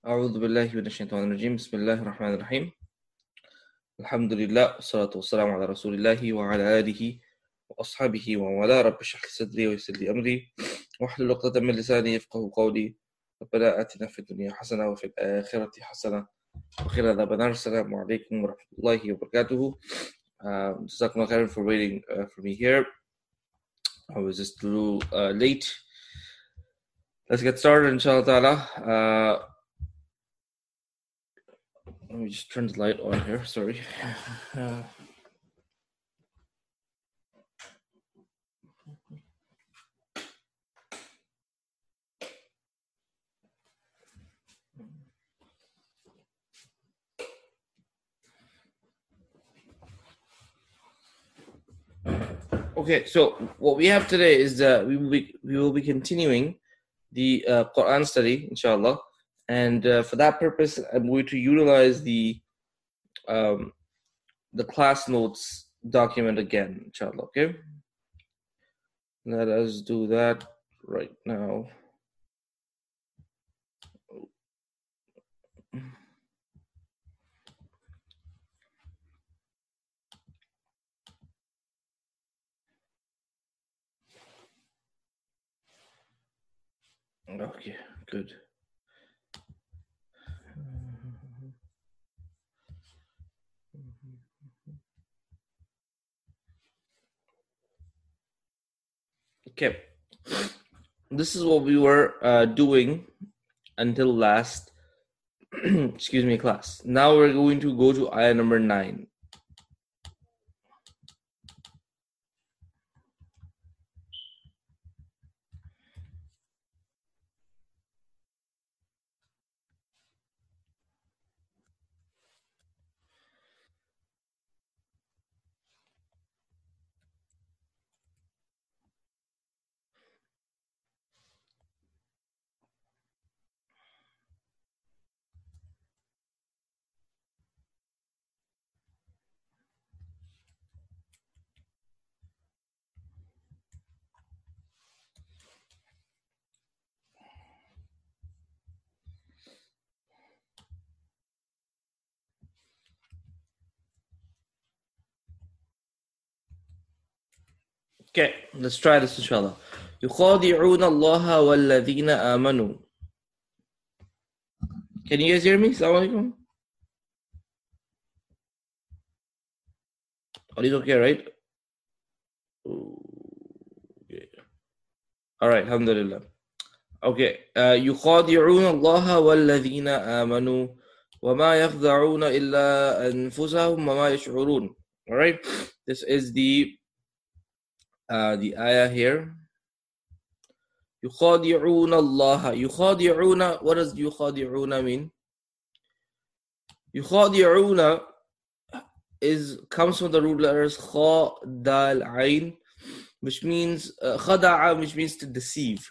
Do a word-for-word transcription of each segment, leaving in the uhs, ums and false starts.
أعوذ بالله من الشيطان الرجيم بسم الله الرحمن الرحيم الحمد لله والصلاة والسلام على رسول الله وعلى آله وأصحابه ومن رب اشرح لي صدري ويسر لي أمري واحلل عقدة من لساني يفقهوا قولي ربنا آتنا في الدنيا حسنة وفي الآخرة حسنة وقنا عذاب النار السلام عليكم ورحمة الله وبركاته. Um, Jazakumullah khairan for waiting uh, for me here. I was just a little uh, late. Let's get started, inshallah ta'ala. Uh, let me just turn the light on here, sorry. Uh, Okay, so what we have today is that we will be we will be continuing the uh, Quran study, inshallah, and uh, for that purpose, I'm going to utilize the um, the class notes document again, inshallah. Okay, let us do that right now. Okay, good. Okay, this is what we were uh, doing until last, excuse me, class. Now we're going to go to ayah number nine. Okay, let's try this, inshallah. يخادعون الله والذين آمنوا. Can you guys hear me? Assalamu alaikum. All is okay, right? Okay. All right, alhamdulillah. Okay, يخادعون الله والذين آمنوا وما يخدعون إلا أنفسهم وما يشعرون. All right, this is the uh, the ayah here. يخادعون الله. يخادعون. What does يخادعون mean? يخادعون is comes from the root letters kha, dal, ain, which means uh, khada'a, which means to deceive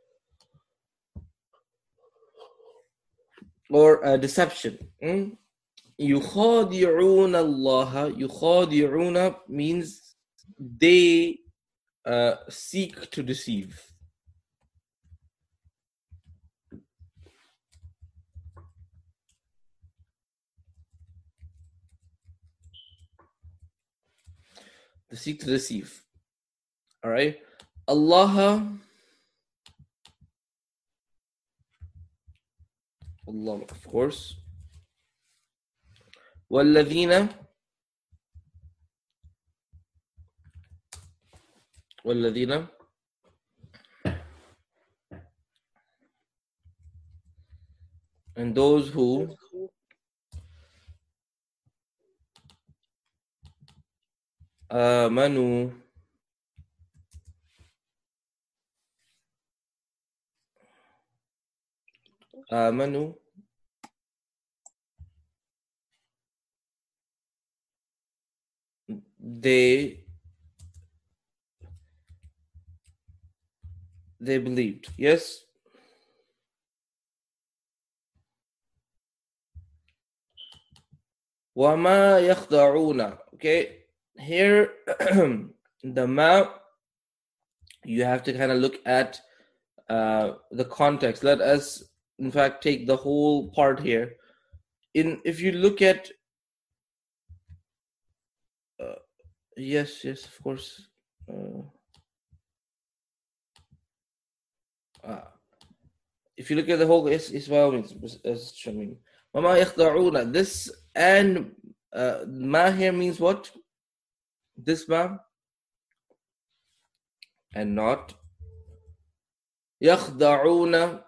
or uh, deception. Mm? يخادعون الله. يخادعون means they uh, seek to deceive. They seek to deceive. All right. Allah. Allah, of course. والذين والذين and those who آمنوا آمنوا they they believed. Yes. وما يخدعون. Okay, here the ma, you have to kind of look at uh, the context. Let us in fact, take the whole part here. In if you look at, uh, yes, yes, of course. Uh, uh, if you look at the whole is iswa means as shamin. Mama yakhda'una. This and uh, ma here means what? This ma and not yakhda'una.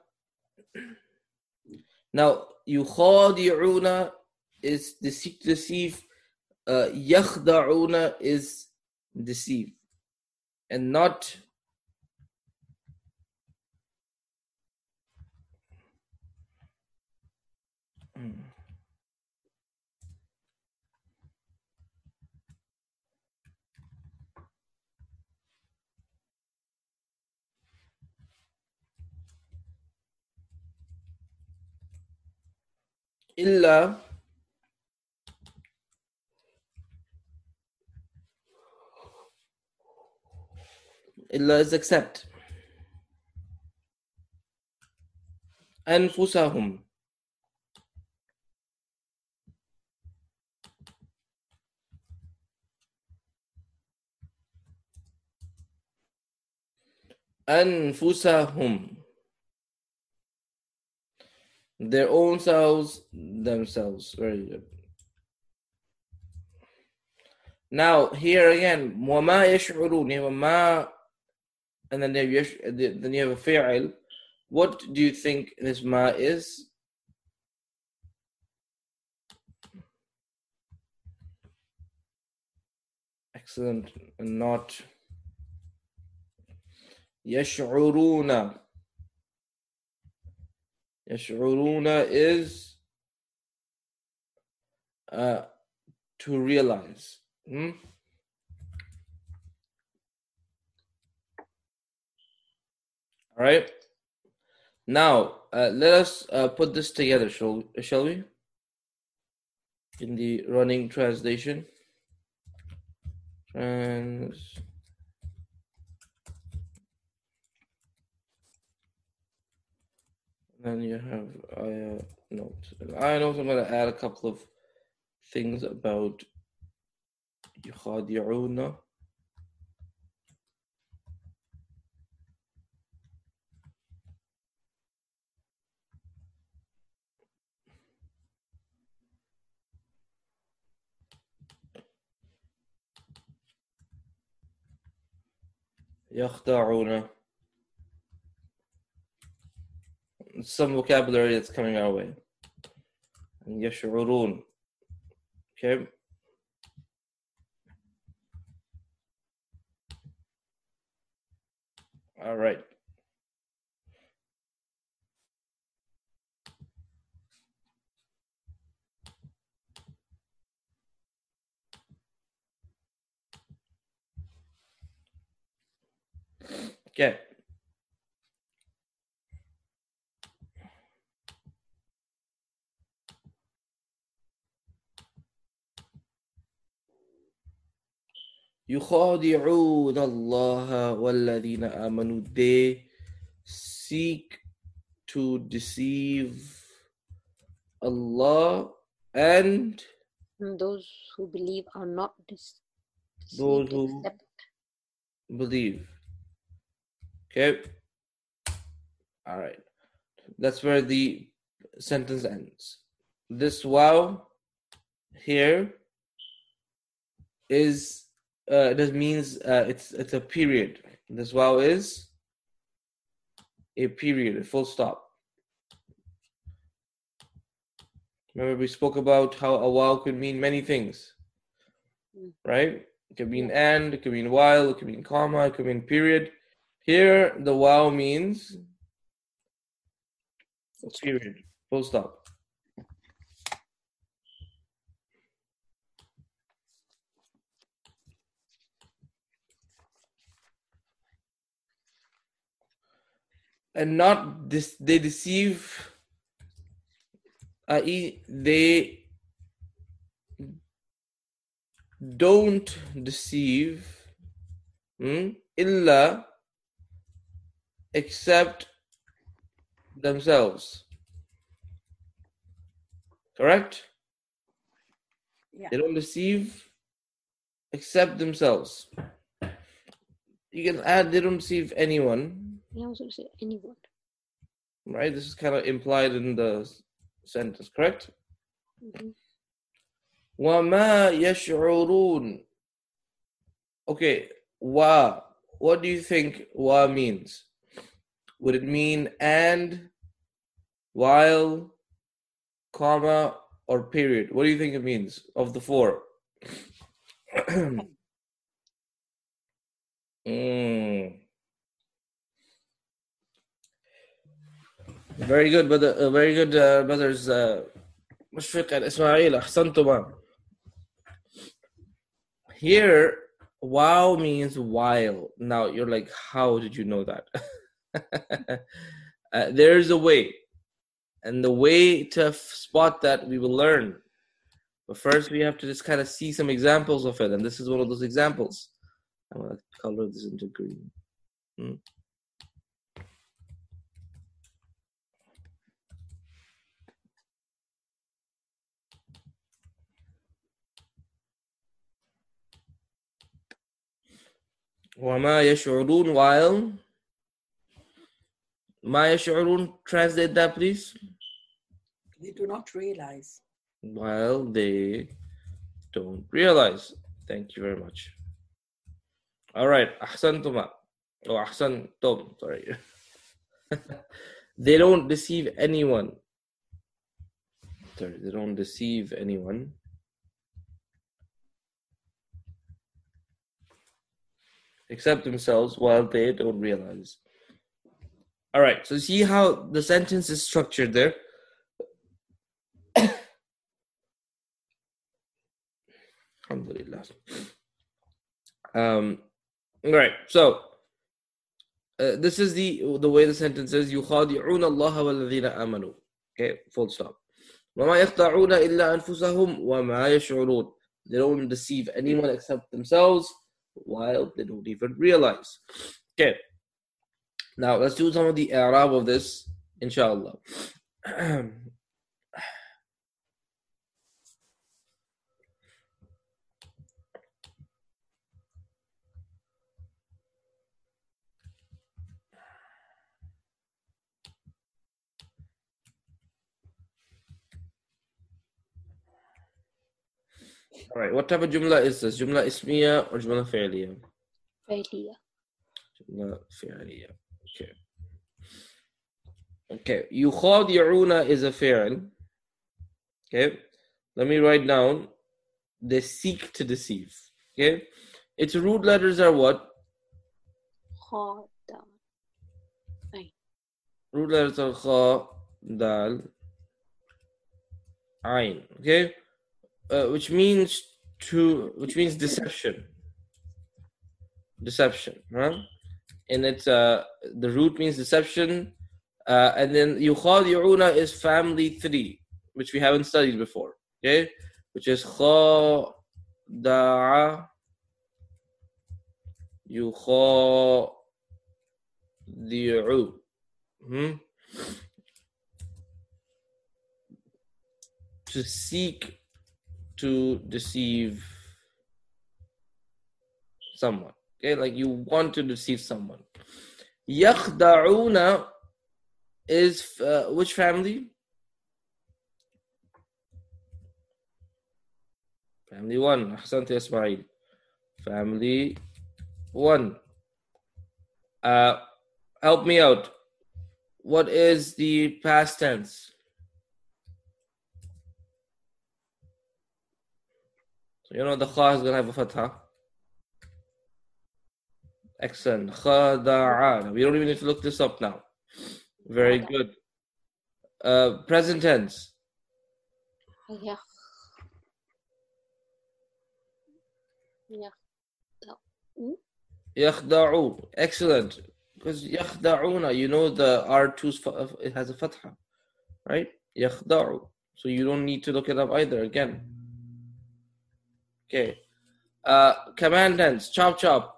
Now yukhadi'una is deceive. deceive. Uh, yakhda'una is deceive, and not. Illa illa is except. أنفسهم. أنفسهم. Their own selves, themselves. Very good. Now here again, وما يشعرون. You have a ma, and then you have, then you have a fi'il. What do you think this ma is? Excellent. And not يشعرون. يشعرون is uh, to realize. Hmm? All right. Now uh, let us uh, put this together, shall, shall we? In the running translation. Trans. Then you have ayah notes. I know I'm going to add a couple of things about yukhadi'una. Yakhda'una. Some vocabulary that's coming our way. And yash'urun. Okay. All right. Okay. يخادعون الله والذين آمنوا. They seek to deceive Allah and those who believe are not deceived. Those who except. believe. Okay. All right. That's where the sentence ends. This wow here is uh, this means uh, it's it's a period. This wow is a period, a full stop. Remember we spoke about how a wow could mean many things, right? It could mean and, it could mean while, it could mean comma, it could mean period. Here, the wow means a period, full stop. And not this, they deceive, that is, they don't deceive hmm, illa except themselves. Correct? Yeah. They don't deceive except themselves. You can add they don't deceive anyone. I also say anyone. Right? This is kind of implied in the sentence, correct? Mm-hmm. وَمَا يَشْعُرُونَ. Okay, wa. What do you think wa means? Would it mean and, while, comma, or period? What do you think it means of the four? mm. Very good, brother. Uh, very good, uh, brothers. Uh, Mushfiq and Ismail. Ahsantuma. Here, wow means while. Now, you're like, how did you know that? uh, there's a way. And the way to f- spot that, we will learn. But first, we have to just kind of see some examples of it. And this is one of those examples. I'm going to color this into green. Hmm. وَمَا يَشْعُرُونَ while. مَا يَشْعُرُونَ, translate that, please. They do not realize. While they don't realize. Thank you very much. All right. Ahsantuma. Oh, ahsantum. Sorry. They don't deceive anyone. Sorry, they don't deceive anyone. Except themselves while they don't realize. All right. So see how the sentence is structured there. Alhamdulillah. Um, all right. So uh, this is the the way the sentence is. يُخَادِعُونَ اللَّهَ وَالَّذِينَ آمَنُوا. Okay. Full stop. وَمَا يَخْدَعُونَ إِلَّا أَنفُسَهُمْ وَمَا يَشْعُرُونَ. They don't deceive anyone except themselves while they don't even realize. Okay. Now let's do some of the i'rab of this, inshallah. All right, what type of jumla is this? Jumla ismiya or jumla fi'liya? Failure. Jumla fi'liya. Okay. Okay. يُخَادِعُونَ is a fi'l. Okay. Let me write down. They seek to deceive. Okay. Its root letters are what? Kha, dal. Root letters are kha, dal, ayn. Okay. Uh, which means to, which means deception. Deception, huh? And it's uh, the root means deception, uh, and then yukhadi'una is family three, which we haven't studied before. Okay, which is khada'a, yukhadi'u. Hmm? To seek to deceive someone. Okay, like you want to deceive someone. Yakhda'una is uh, which family? Family one. Ahsant ya Ismail. Family one. Uh, help me out. What is the past tense? So you know the kha is going to have a fatha. Excellent. Khada'a. We don't even need to look this up now. Very good. Uh, present tense. Yeah. Yeah. Mm? Yakhda'u. Excellent. Because yakhda'una, you know the R two, it has a fatha. Right? Yakhda'u. So you don't need to look it up either again. Okay. Uh, command tense. Chop chop.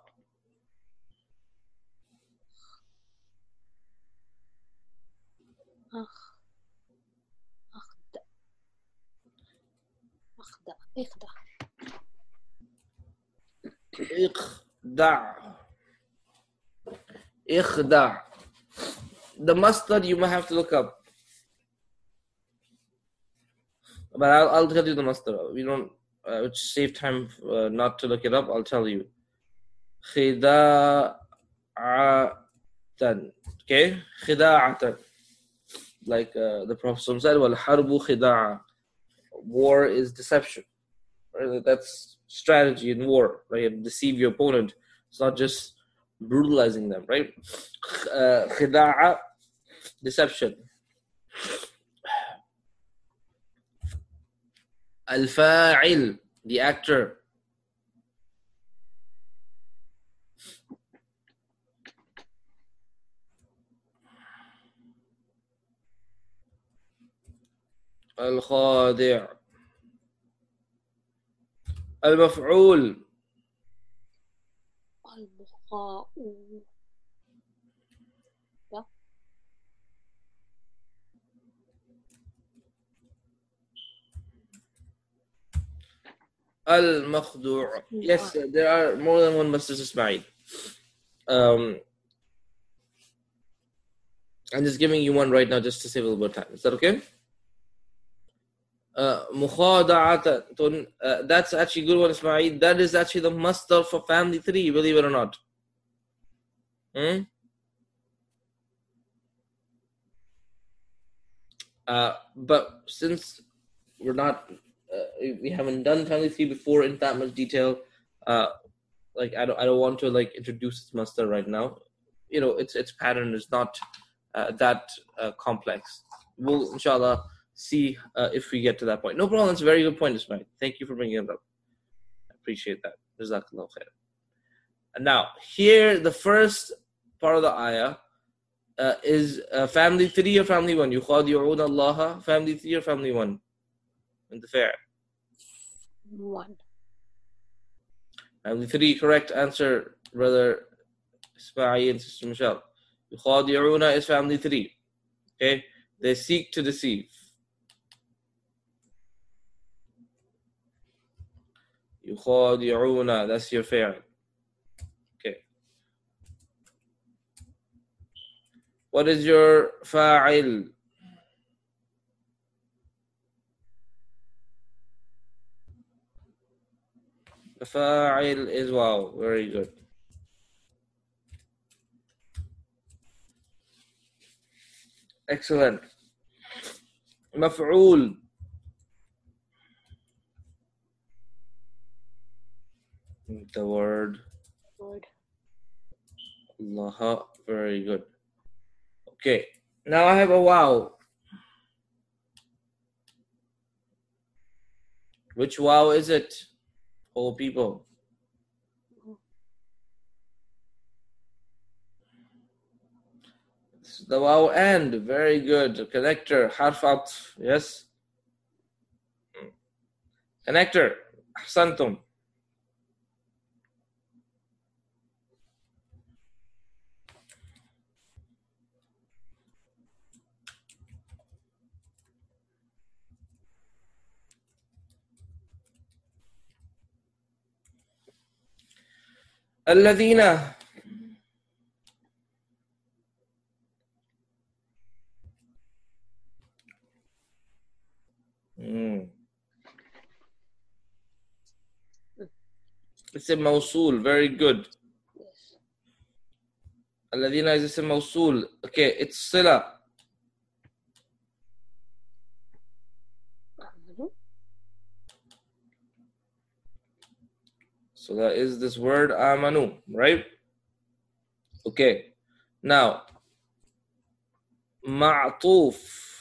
اخدع. اخدع. اخدع. The mustard you might have to look up. But I'll, I'll tell you the mustard. We don't, uh, which save time uh, not to look it up. I'll tell you. خداعة. Okay? خداعة. Like uh, the Prophet said, وَالْحَرْبُ خِدَاعًا. War is deception. Right? That's strategy in war. Right? You deceive your opponent. It's not just brutalizing them. Right? Uh, خداعة, deception. Al-fa'il, the actor. Al-khadi'. Al-maf'ul. البقاء. Yeah. Al-makhdu'. Yes, there are more than one Masjid Ismail. Um, I'm just giving you one right now just to save a little bit of time. Is that okay? Uh, mukhada'atan. Uh, that's actually a good one, Ismail. That is actually the masdar for family three, believe it or not. Hmm? Uh, but since we're not, uh, we haven't done family three before in that much detail, uh, like I don't, I don't want to like introduce this masdar right now. You know, its its pattern is not uh, that uh, complex. We'll inshallah see uh, if we get to that point. No problem. It's a very good point, Ismail. Thank you for bringing it up. I appreciate that. Jazakallah khair. And now here, the first part of the ayah. Uh, is uh, family three or family one? يُخَادِعُونَ اللَّهَ, family three or family one? In the fair. One. Family three, correct answer, brother Ismail and sister Michelle. يُخَادِعُونَ is family three. Okay? They seek to deceive. يُخَادِعُونَ, that's your fair. Okay. What is your fa'il? The fa'il is wow. Very good. Excellent. Maf'ul. The word. Word. Allah. Very good. Okay. Now I have a wow. Which wow is it? Oh, people. It's the wow and. Very good. Connector. Harfat. Yes. Connector. Ahsantum. الذين. Mm. It's a mawsool. Very good. Yes. الذين is a mawsool. Okay, it's sila. So that is this word amanu, right? Okay. Now, ma'tuf.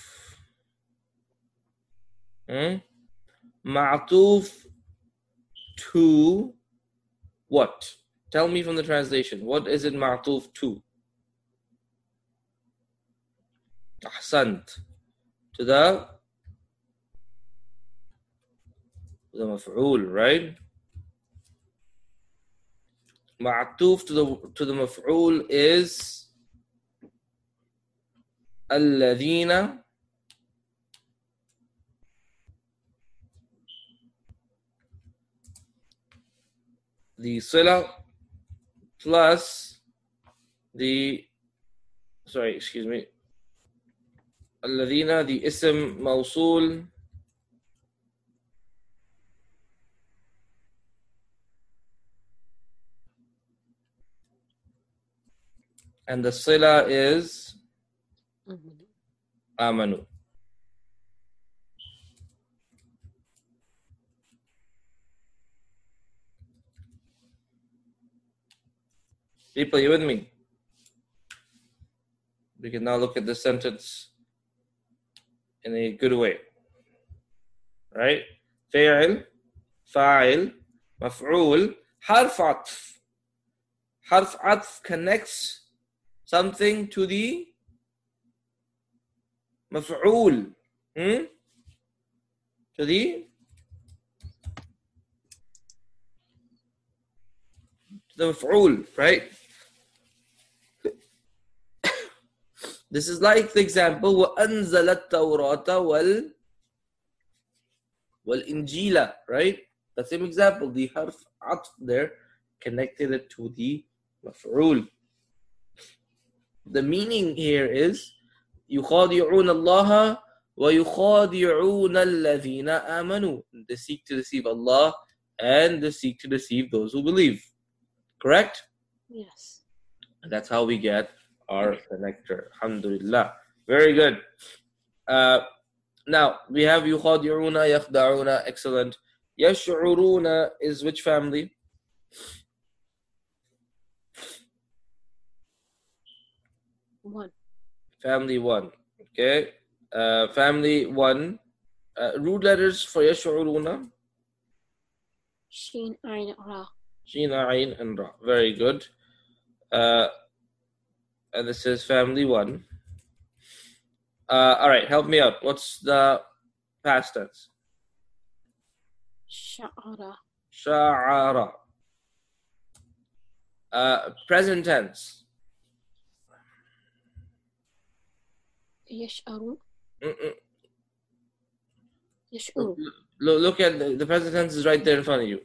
Hmm? Ma'tuf to what? Tell me from the translation. What is it ma'tuf to? Ahsant. To the the maf'ul, right? Ma'tuf to the to the maf'ul is alladhina the sila plus the, sorry, excuse me, الذين, the ism mawsul and the sila is Mhm. amanu. People, you with me? We can now look at the sentence in a good way. Right? فاعل, فاعل, مفعول, حرف عطف. حرف عطف connects something to the مفعول. Hmm? To the to the مفعول, right? This is like the example وأنزل التوراة وال والإنجيل, right? The same example, the harf atf there connected it to the maf'ul. The meaning here is يخادعون الله ويخادعون الذين آمنوا. They seek to deceive Allah and they seek to deceive those who believe. Correct? Yes. And that's how we get our connector. Alhamdulillah. Very good. Uh, now, we have يخادعون, يخدعون. Excellent. يشعرون is which family? One. Family one. Okay. Uh, family one. Uh, root letters for يشعرون. Shin, Ain, Ra. Shin, Ain, and Ra. Very good. Uh, and this is family one. Uh, all right, help me out. What's the past tense? Sha'ara. Sha'ara. Uh, present tense. Yash'aru. Mm-mm. Yash'uru. Look, look at the, the present tense is right there in front of you.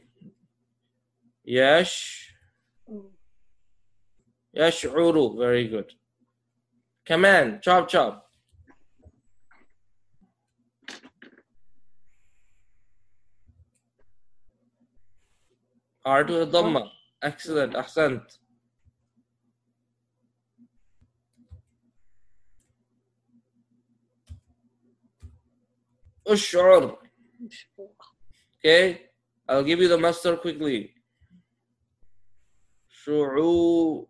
Yash. Mm. Yash'uru. Very good. Command. Chop, chop. R to the Dhamma. Excellent. Ahsant. Ush'ur. Mash'ur. Okay. I'll give you the master quickly. Shu'u.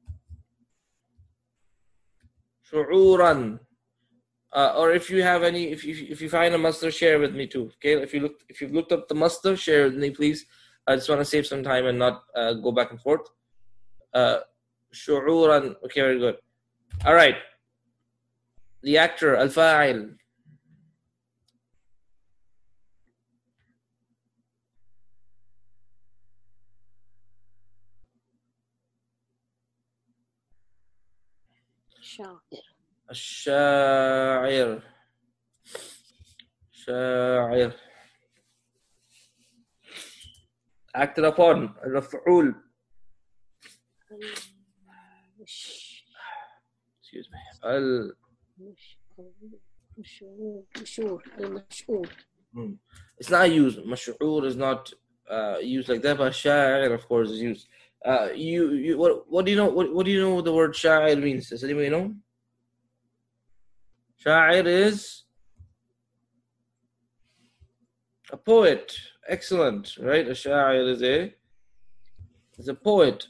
Shu'uran. Uh, or if you have any, if you if you find a master, share with me too. Okay. If you look, if you've looked up the master, share with me, please. I just want to save some time and not uh, go back and forth. Uh, Shu'uran. Okay, very good. All right. The actor, Al-Fa'il. Sha'ir. الشاعر. شاعر. Acted upon. المفعول. Mush. Excuse me. Al. Mash'ur. Mash'ur. Al-Mash'ur. Hmm. It's not used. Mash'ur is not uh, used like that, but sha'ir, of course, is used. Uh, you, you, what, what do you know? What, what do you know? The word sha'ir means? Does anybody know? Sha'ir is a poet. Excellent, right? A sha'ir is a is a poet,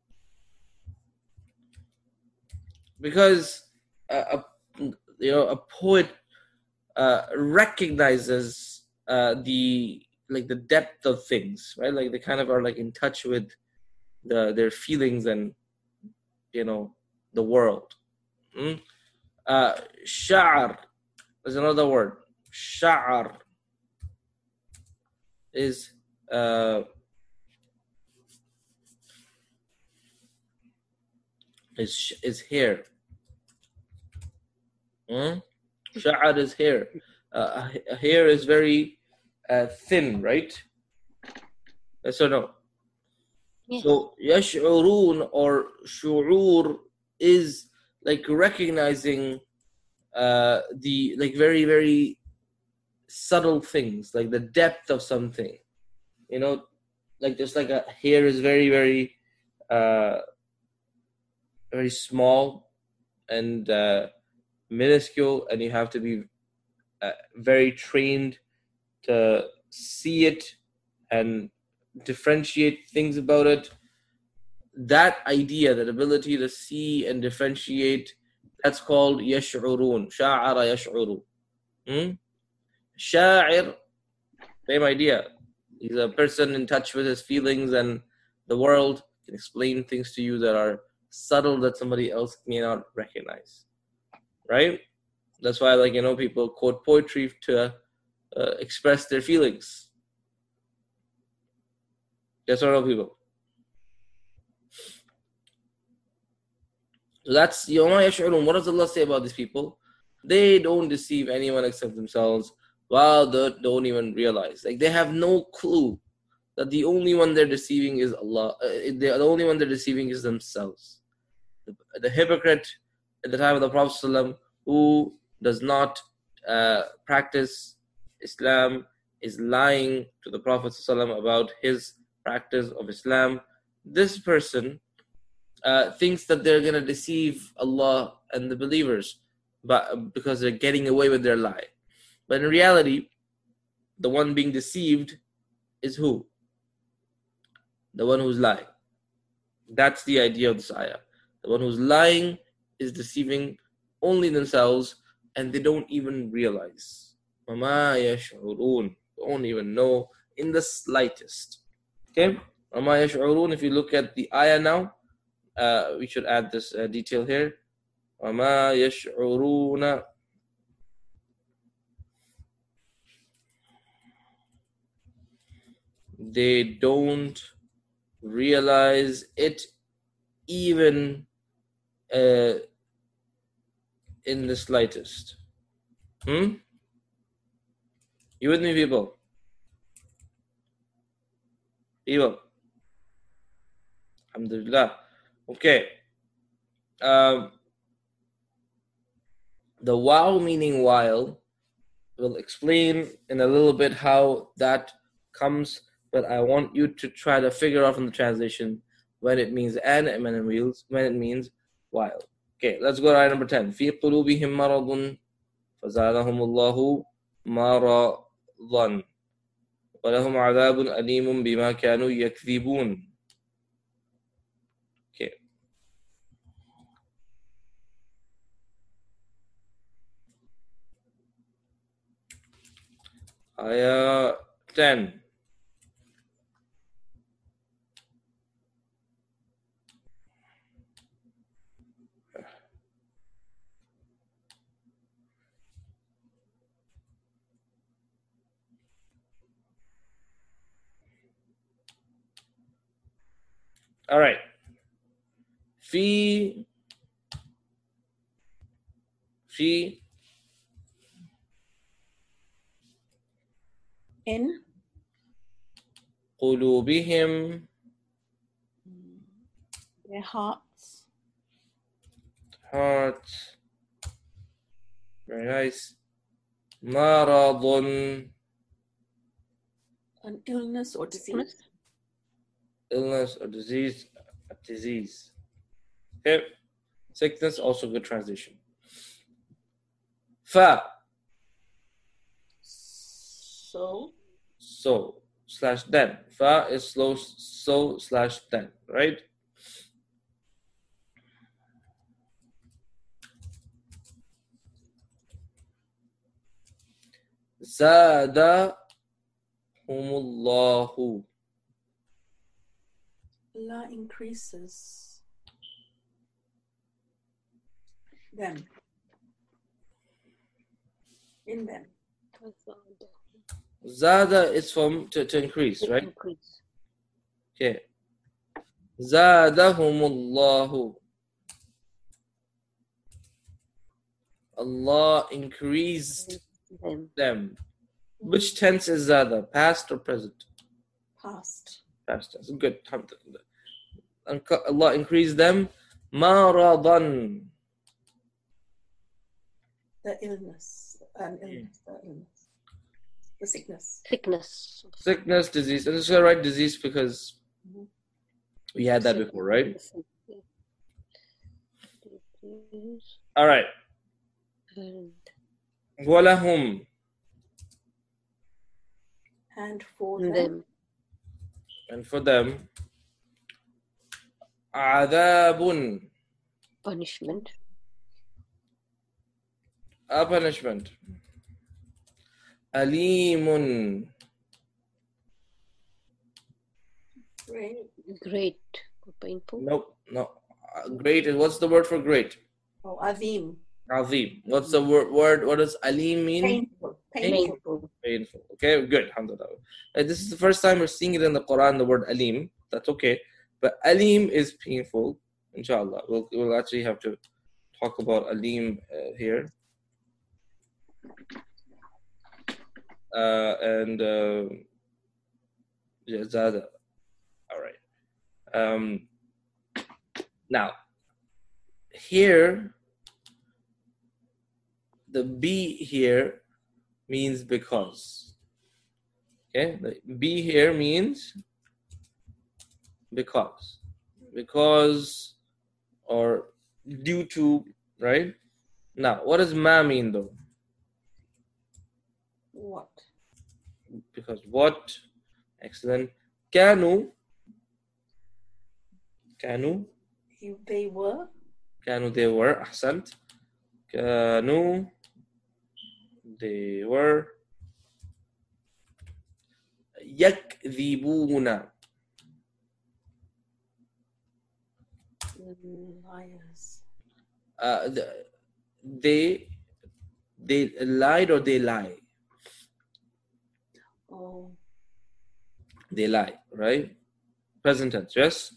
because a, a you know a poet uh, recognizes uh, the like the depth of things, right? Like they kind of are like in touch with the their feelings and you know the world. Mm? Uh, Sha'r is another word. Sha'r is uh, is is hair. Mm? Sha'r is hair. Uh, a hair is very uh, thin, right? Yes or no? Yes. So yash'urun or shu'ur is like recognizing uh, the like very very subtle things, like the depth of something. You know, like just like a hair is very very uh, very small and uh, minuscule, and you have to be uh, very trained to see it and differentiate things about it. That idea, that ability to see and differentiate, that's called yash'urun. Sha'ara yash'uru. Hmm? Sha'ir, same idea. He's a person in touch with his feelings and the world, can explain things to you that are subtle that somebody else may not recognize. Right? That's why, like, you know, people quote poetry to uh, express their feelings. Yes or no, people? So that's Yawma Yash'urun. What does Allah say about these people? They don't deceive anyone except themselves, while they don't even realize. Like, they have no clue that the only one they're deceiving is Allah. Uh, the only one they're deceiving is themselves. The, the hypocrite at the time of the Prophet ﷺ, who does not uh, practice Islam, is lying to the Prophet ﷺ about his practice of Islam. This person uh, thinks that they're going to deceive Allah and the believers, but because they're getting away with their lie. But in reality, the one being deceived is who? The one who's lying. That's the idea of this ayah. The one who's lying is deceiving only themselves, and they don't even realize. وَمَا يَشْعُرُونَ. They don't even know in the slightest. Okay? وَمَا يَشْعُرُونَ. If you look at the ayah now, uh, we should add this uh, detail here. وَمَا يَشْعُرُونَ. They don't realize it even uh, in the slightest. Hmm? You with me, people? People. Alhamdulillah. Okay. Um, the wow meaning while, will explain in a little bit how that comes, but I want you to try to figure out from the translation when it means and and when it means when it means while. Okay, let's go to ayah number ten. في قلوبهم مرض فزادهم الله مرضا ولهم عذاب أليم بما كانوا يكذبون. Okay. Ayah ten. All right. في في In قلوبهم their hearts, hearts. Very nice. مرض. an illness or disease. Illness or disease. A disease. Okay. Sickness, also good translation. Fa. So, So slash then. Fa is slow so slash then, right? Zada humullahu. Allah increases them. In them. Zada is from to, to increase, right? Increase. Okay. Zadahumullahu. Allah increased Them. them. Which tense is Zada? Past or present? Past. Past tense. Good. Alhamdulillah. Allah increase them maradan. The illness. Um, illness. The illness. The sickness. Sickness. Sickness, disease. And it's the right disease because Mhm. we had that Sickness. before, right? Disease All right. and وَلَهُمْ. And for them, them And for them, عَذَابٌ. punishment. A punishment. أَلِيمٌ. great. Great. Painful. Nope, no. Uh, Great. What's the word for great? Oh, Azim. Azim. What's the word? word what does alim mean? Painful. Painful. Painful. Painful. Okay, good. Alhamdulillah. Uh, this is the first time we're seeing it in the Quran, the word alim. That's okay. But alim is painful. Inshallah. We'll, we'll actually have to talk about alim uh, here. Uh, and uh, yeah, Zada. All right. Um, now, here, the be here means because. Okay, the be here means because. Because or due to, right? Now, what does ma mean though? What? Because what? Excellent. Kanu. Kanu. You, they were. كانوا they were أحسنت كانوا they were يكذبون Liars. uh, the, they they lied or they lie Oh, they lie right present tense yes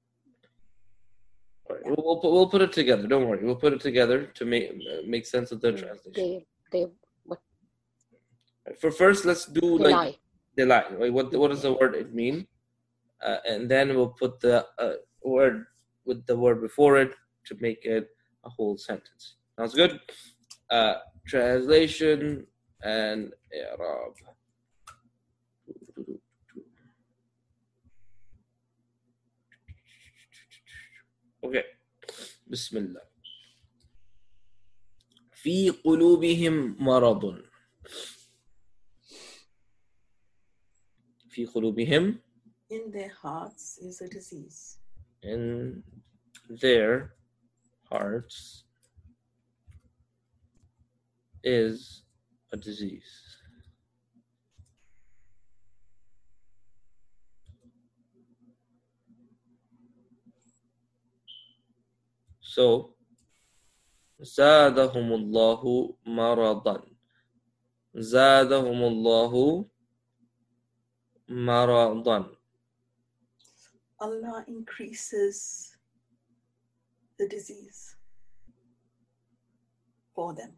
right. we'll, we'll, put, we'll put it together don't worry we'll put it together to make uh, make sense of the translation They they what for first let's do they like lie. they lie right? what what does the word it mean uh, and then we'll put the uh, word with the word before it to make it a whole sentence. Sounds good? Uh, translation and i'rab. Okay. Bismillah. في قلوبهم مرض. في قلوبهم in their hearts is a disease. in their hearts is a disease. So, زادهم الله مرضا. زادهم الله مرضا. Allah increases the disease for them.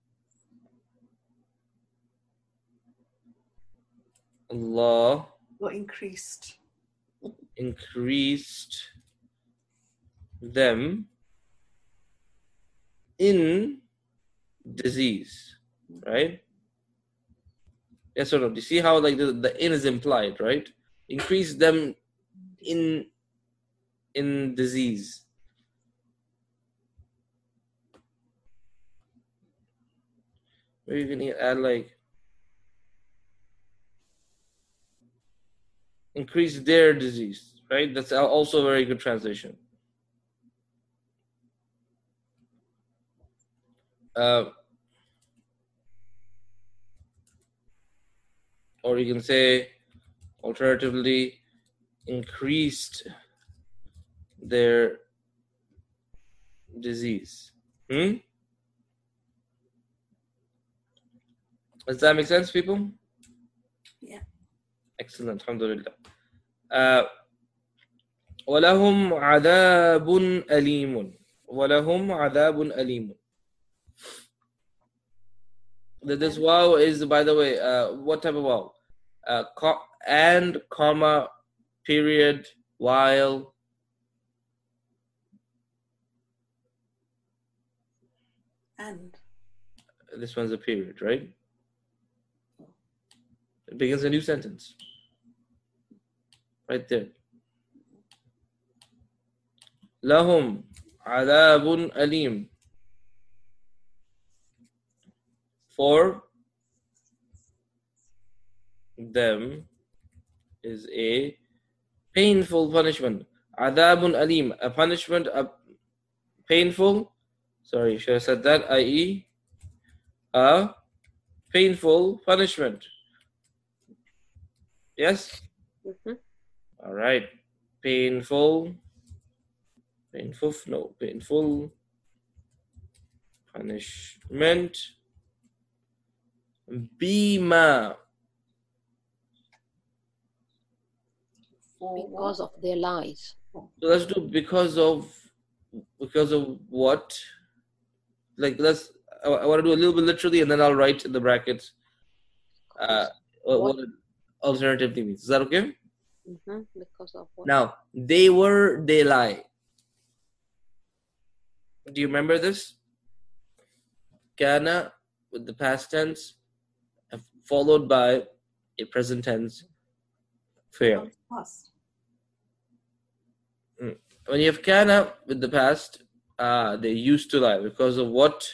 Allah Or increased. increased them in disease, right? Yes or no? Do you see how like the, the in is implied, right? Increase them in in disease. Maybe you can add like increase their disease, right? That's also a very good translation. Uh, or you can say alternatively increased their disease. Hmm? Does that make sense, people? Yeah. Excellent. Alhamdulillah. Uh, وَلَهُمْ عَذَابٌ أَلِيمٌ وَلَهُمْ عَذَابٌ أَلِيمٌ. This wow is, by the way, uh, what type of wow? Uh, co- and, comma, period, while. And. This one's a period, right? It begins a new sentence. Right there. لهم عذاب أليم. For them is a painful punishment. عذاب أليم, a punishment, a painful. Sorry, should I said that? that is a painful punishment. Yes? Mm-hmm. All right. Painful. Painful. No. Painful punishment. Bima. Because of their lies. So let's do because of because of what? Like let's. I, I want to do a little bit literally, and then I'll write in the brackets. Uh, what, what it alternatively means. Is that okay? Mm-hmm. Because of what? Now they were, they lie. Do you remember this? Kana with the past tense, followed by a present tense. Fail. Past. When you have kana with the past, uh, they used to lie because of what?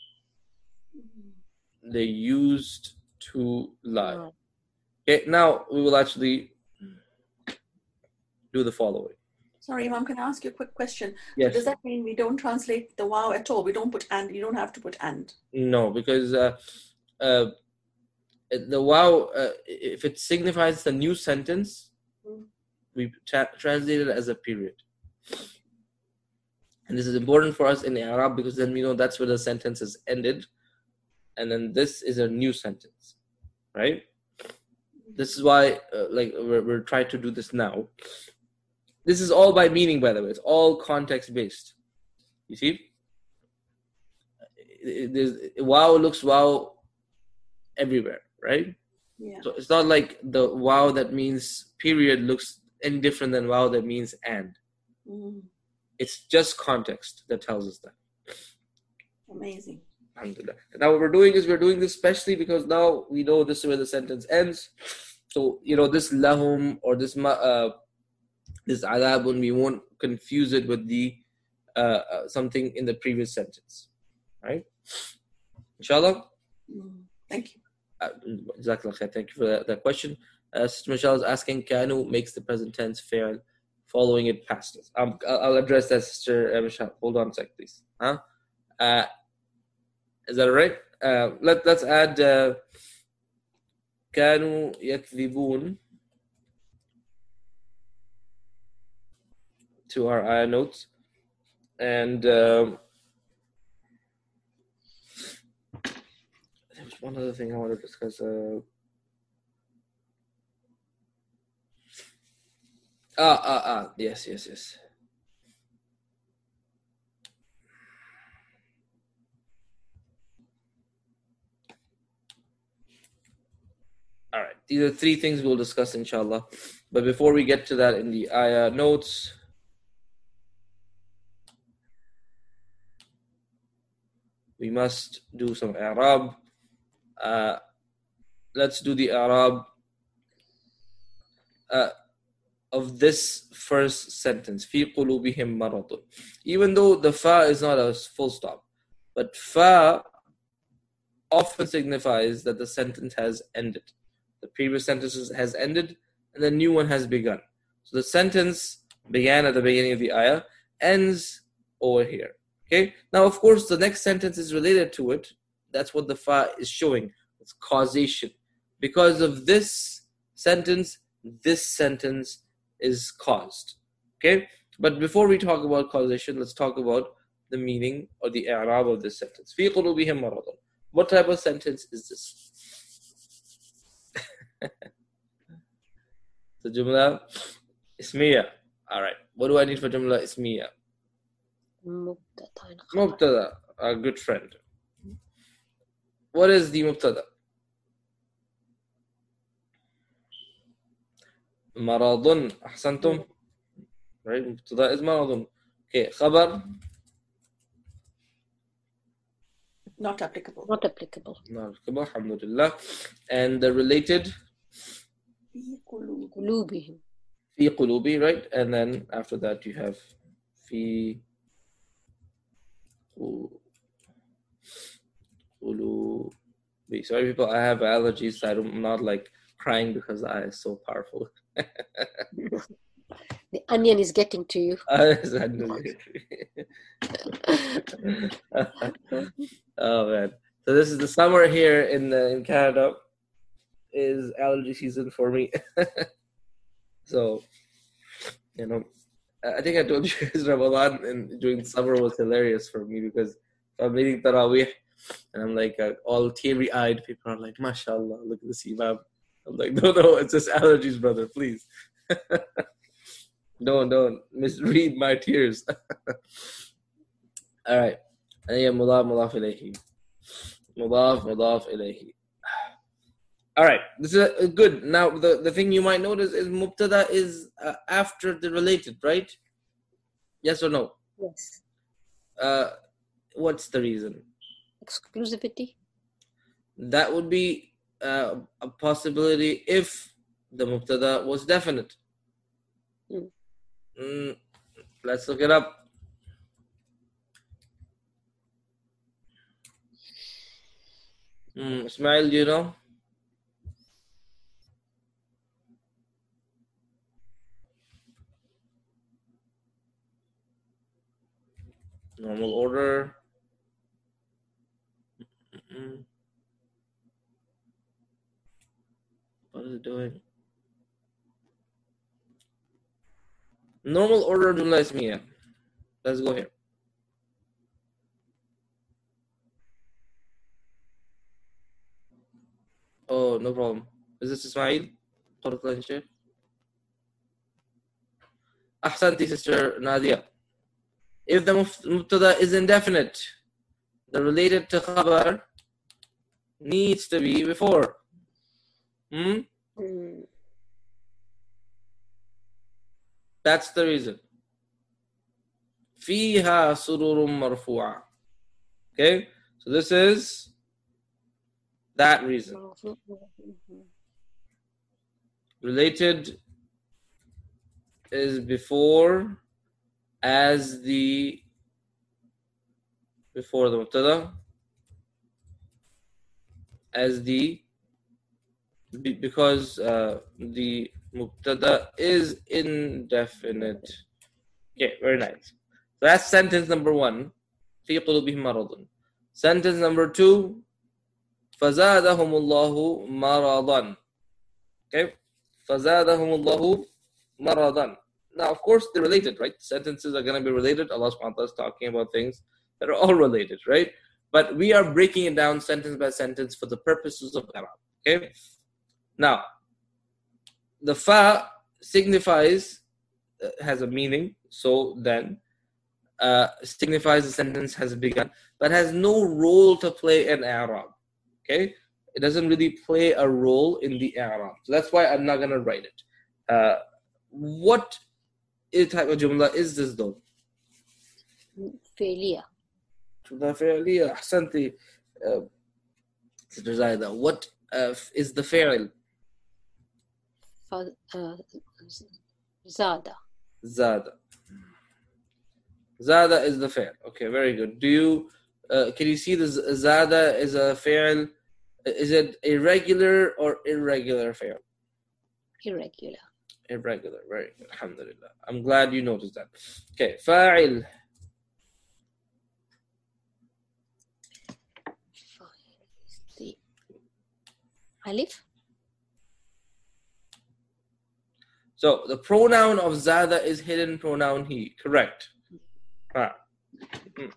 They used to lie. Right. Okay, now we will actually do the following. Sorry, Imam, can I ask you a quick question? Yes. So does that mean we don't translate the wow at all? We don't put and, you don't have to put and. No, because uh, uh, the wow, uh, if it signifies the new sentence, Mm. we tra- translate it as a period. And this is important for us in Arab because then we know that's where the sentence is ended. And then this is a new sentence, right? This is why uh, like we're, we're trying to do this now. This is all by meaning, by the way. It's all context based. You see? It, it, wow looks wow everywhere, right? Yeah. So it's not like the wow that means period looks any different than wow that means and. Mm. It's just context that tells us that. Amazing. Alhamdulillah. Now what we're doing is we're doing this especially because now we know this is where the sentence ends. So, you know, this lahum or this uh, this adabun, we won't confuse it with the uh, uh, something in the previous sentence. Right? Inshallah? Mm. Thank you. Uh, Thank you for that, that question. Uh, Sister Michelle is asking, Kanu makes the present tense fail, following it past tense. Um, I'll address that, Sister Michelle. Hold on a sec, please. Huh? Uh, is that all right? Uh, let, let's add uh, كانوا يكذبون to our ayah notes. And um, there was one other thing I want to discuss. Uh, ah, ah, ah. Yes, yes, yes. All right. These are three things we'll discuss, inshallah. But before we get to that in the ayah notes, we must do some i'rab. Uh, let's do the i'rab uh, of this first sentence. في قلوبهم مرض. Even though the fa is not a full stop, but fa often signifies that the sentence has ended. The previous sentence has ended and the new one has begun. So the sentence began at the beginning of the ayah, ends over here. Okay. Now, of course, the next sentence is related to it. That's what the fa is showing. It's causation. Because of this sentence, this sentence is caused. Okay. But before we talk about causation, let's talk about the meaning or the i'rab of this sentence. في قلوبهم مرض. What type of sentence is this? The jumla ismiya. All right. What do I need for jumla ismiya? Mubtada, a good friend. What is the mubtada? Maradun. Ahsantum. Right? Mubtada is maradun. Okay. Khabar. Not applicable. Not applicable. Not applicable, alhamdulillah. And the related, في قلوب. قلوبهم. fi qulubi, right? And then after that you have fi qulubi. Sorry people, I have allergies, so I'm not like crying because the eye is so powerful. The onion is getting to you. Oh man. So this is the summer here in uh, in Canada is allergy season for me. So, you know, I think I told you guys Ramadan and during the summer was hilarious for me because I'm reading Taraweeh and I'm like uh, all teary-eyed. People are like, mashallah, look at this Imam. I'm like, no, no, it's just allergies, brother, please. Don't, don't misread my tears. All right. Mudaf, mudaf ilayhi. Mudaf, mudaf ilayhi. All right. This is uh, good. Now, the, the thing you might notice is mubtada is uh, after the related, right? Yes or no? Yes. Uh, what's the reason? Exclusivity. That would be uh, a possibility if the mubtada was definite. Mm. Mm, let's look it up. Mm, Ismail, do you know? Normal order. Mm-mm. What is it doing? Normal order Jumla Ismiya. Let's go here. Oh, no problem. Is this Ismail? Ahsanti, sister Nadia. If the mubtada is indefinite, the related to khabar needs to be before. Hmm? Mm. That's the reason. فيها سرور مرفوعة. Okay? So this is that reason. Related is before as the before the mubtada as the because uh, the mubtada is indefinite. Okay, very nice. So that's sentence number one. في قلوبهم مرض. Sentence number two. فزادهم الله مرضا. Okay. فزادهم الله مرضا. Now, of course, they're related, right? Sentences are going to be related. Allah subhanahu wa ta'ala is talking about things that are all related, right? But we are breaking it down sentence by sentence for the purposes of Arab. Okay. Now, the fa signifies, uh, has a meaning, so then uh, signifies the sentence has begun, but has no role to play in Arab. Okay? It doesn't really play a role in the Arab. So that's why I'm not going to write it. Uh, what type of jumla is this though? Failure. The failure. Ahsanti. Uh, Sister Zaida, what uh, is the fa'il? Uh, Zada. Zada. Zada is the fa'il. Okay, very good. Do you, uh, can you see the Zada is a fa'il? Is it a regular or irregular fa'il? Irregular. Irregular, very good. Alhamdulillah. I'm glad you noticed that. Okay, fa'il. The alif. So the pronoun of Zada is hidden pronoun he. Correct. Ah. Mm.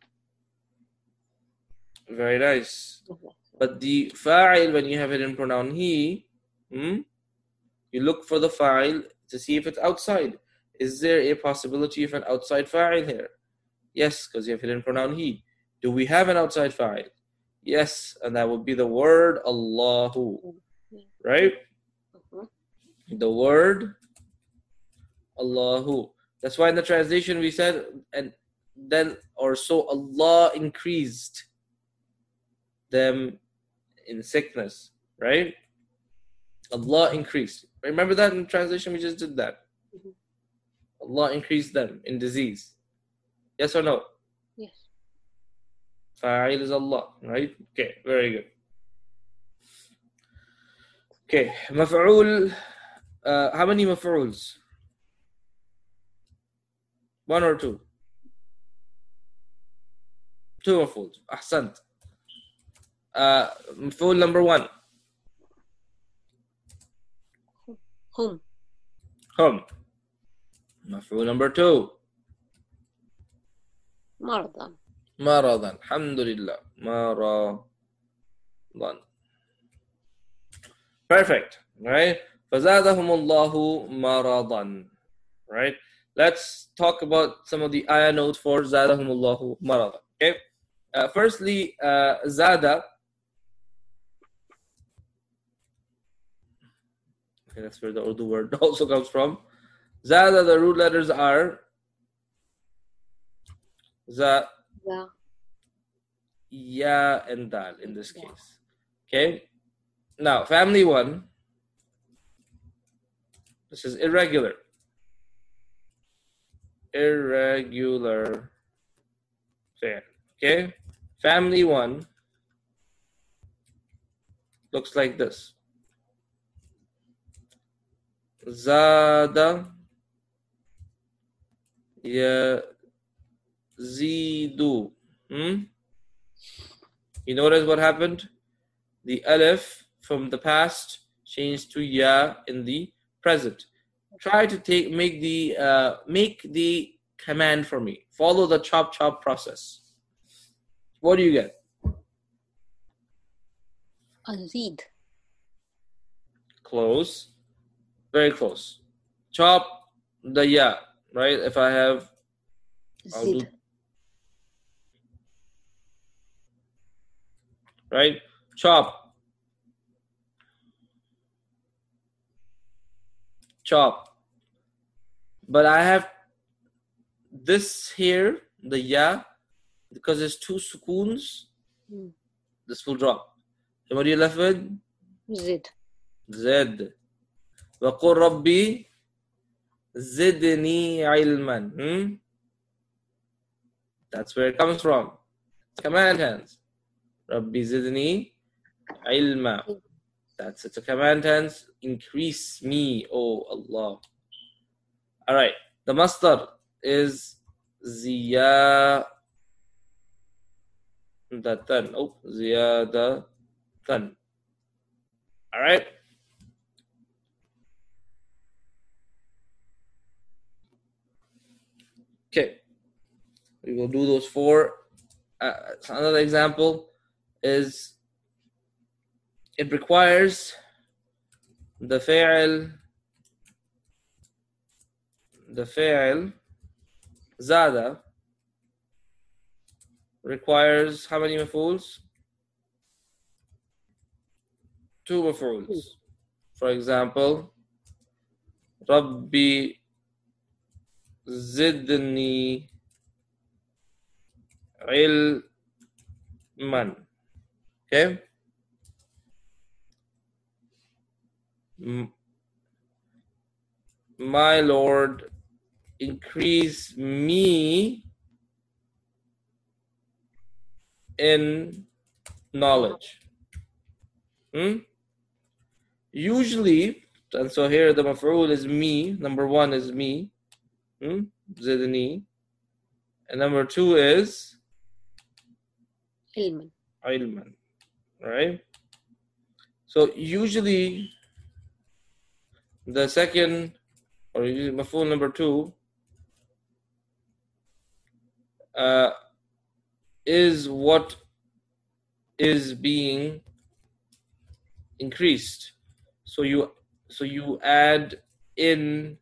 Very nice. But the fa'il, when you have hidden pronoun he, hmm, you look for the fa'il to see if it's outside. Is there a possibility of an outside fa'il here? Yes, because you have hidden pronoun he. Do we have an outside fa'il? Yes, and that would be the word Allahu. Right? Uh-huh. The word Allahu. That's why in the translation we said, and then or so Allah increased. them in sickness, right? Allah increased. Remember that in translation? We just did that. Mhm. Allah increased them in disease. Yes or no? Yes. Fa'il is Allah, right? Okay, very good. Okay, maf'ul. Uh, how many maf'uls? One or two? Two maf'uls. Ahsant. Uh, maf'ul number one. Hum. Hum. Maf'ul number two. مرضى. Maradan. Alhamdulillah. Maradan. Perfect. Right? فَزَادَهُمُ اللَّهُ مَرَضًا. Right? Let's talk about some of the ayah notes for زَادَهُمُ اللَّهُ مَرَضًا. Okay? Uh, firstly, uh, Zada. Okay, that's where the Urdu word also comes from. Zada, the root letters are Za, ذا. Ya, and Dal in this case. Okay? Now, family one. This is irregular. Irregular. Fair. Okay? Family one looks like this. Zada yazidu. Hmm? You notice what happened? The alif from the past changed to ya in the present. Try to take make the uh, make the command for me. Follow the chop chop process. What do you get? أزيد. Close. Very close. Chop the ya, right? If I have I'll do, زد. right? Chop. Chop. But I have this here, the ya, because there's two sukoons, Mm. this will drop. So what are you left with? زد. Zed. وَقُلْ رَبِّي زِدْنِي عِلْمًا. Hmm? That's where it comes from. Command tense. Rabbi zidni ilma. That's it's a command tense. Increase me, oh Allah. All right. The masdar is ziyadatan. Oh, ziyadatan. All right. Okay. We will do those four. Uh, another example is it requires the fa'il, the fa'il, zada, requires how many maf'uls? Two maf'uls. For example, Rabbi zidni ilman. Okay? My Lord, increase me in knowledge. Hmm? Usually, and so here the maf'ul is me. Number one is me. Hmm? Zidni. And number two is علما. ilman. Right? So usually the second, or usually maf'ul number two, uh, is what is being increased. So you so you add in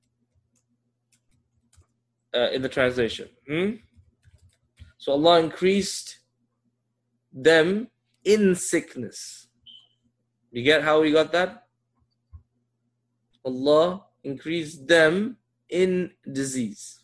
uh, in the translation. Hmm? So Allah increased them in sickness. You get how we got that? Allah increased them in disease.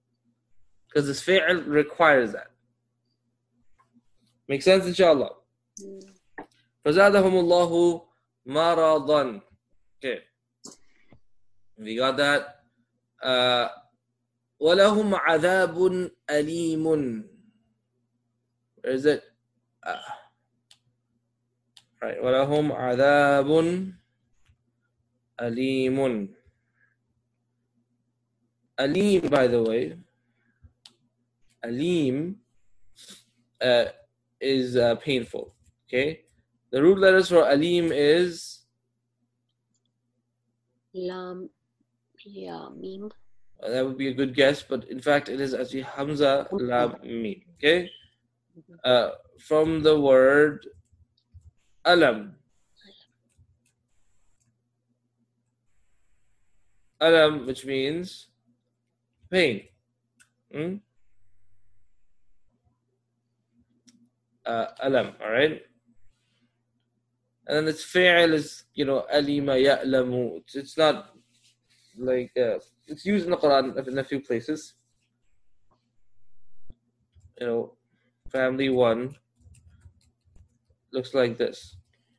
Because this fi'l requires that. Make sense, inshallah? فَزَادَهُمُ اللَّهُ مَرَضًا. Okay. We got that. Uh, وَلَهُمْ عَذَابٌ أَلِيمٌ. Where is it? Uh, right. وَلَهُمْ عَذَابٌ أَلِيمٌ. Alim, by the way, Alim uh, is uh, painful. Okay. The root letters for Alim is Lam, Ya, Mim. Uh, that would be a good guess, but in fact it is actually Hamza Lam Mim. Okay? Uh, from the word Alam. Alam, which means pain. Hmm? Uh, alam, alright? And then its fi'il is, you know, alima ya'lamu. It's, it's not like, uh, it's used in the Quran in a few places. You know, family one looks like this.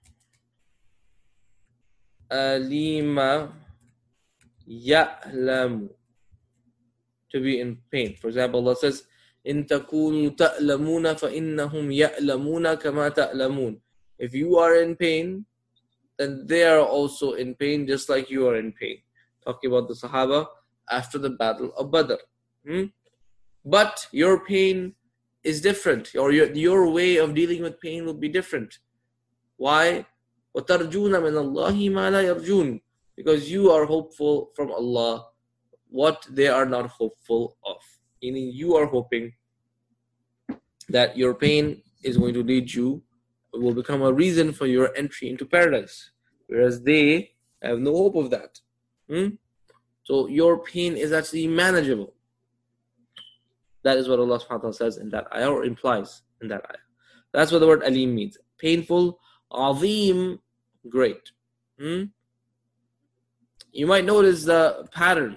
Alima ya'lamu. To be in pain. For example, Allah says, إِن تَكُونُوا تَأْلَمُونَ فَإِنَّهُمْ يَأْلَمُونَ كَمَا تَأْلَمُونَ. If you are in pain, then they are also in pain just like you are in pain. Talking about the Sahaba after the battle of Badr. Hmm? But your pain is different, or your, your way of dealing with pain will be different. Why? وَتَرْجُونَ مِنَ اللَّهِ مَا لَا يَرْجُونَ. Because you are hopeful from Allah what they are not hopeful of. Meaning you are hoping that your pain is going to lead you, will become a reason for your entry into paradise. Whereas they have no hope of that. Hmm? So your pain is actually manageable. That is what Allah subhanahu wa ta'ala says in that ayah, or implies in that ayah. That's what the word alim means. Painful, azim, great. Hmm? You might notice the pattern.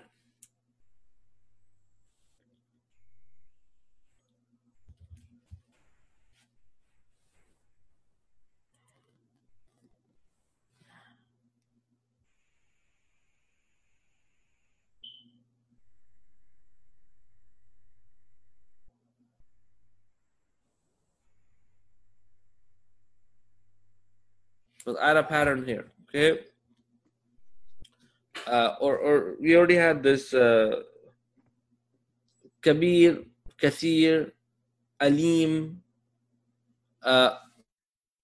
Let's add a pattern here, okay? Uh, or, or we already had this uh, Kabir, Kathir, Alim, uh,